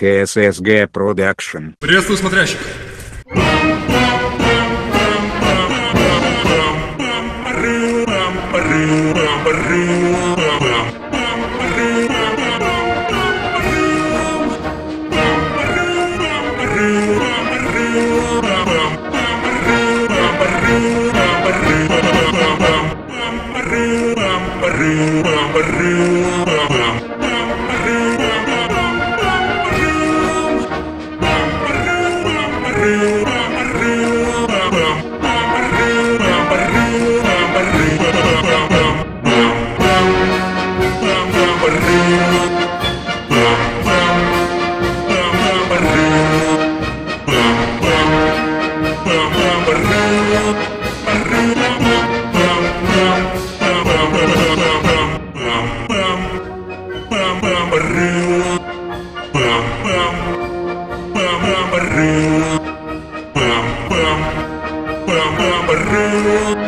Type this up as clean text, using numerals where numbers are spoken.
ХССГ Продакшн. Приветствую смотрящих. Bam, bam, bam, bam, bam, bam, bam, bam, bam, bam, bam, bam, bam, bam, bam,